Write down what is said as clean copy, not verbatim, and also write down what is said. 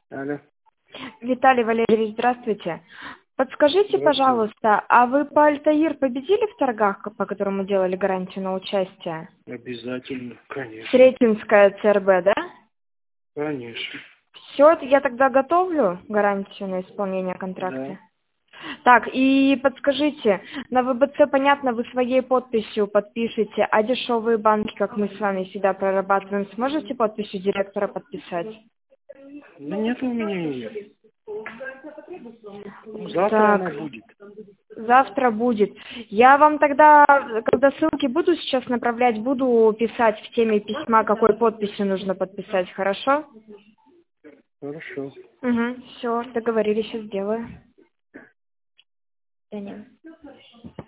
Алло, Виталий Валерьевич, здравствуйте. Подскажите, здравствуйте. пожалуйста, а вы по Альтаир победили в торгах, по которым мы делали гарантию на участие? Обязательно, конечно. Сретенская ЦРБ, да? Конечно. Все, я тогда готовлю гарантию на исполнение Да. контракта. Так, и подскажите, на ВБЦ, понятно, вы своей подписью подпишете, а дешевые банки, как мы с вами всегда прорабатываем, сможете подписью директора подписать? Да нет у меня ее. Завтра она Так, будет. завтра будет. Я вам тогда, когда ссылки буду сейчас направлять, буду писать в теме письма, какой подписью нужно подписать, хорошо? Хорошо. Угу, все, договорились, сейчас сделаю. Да нет.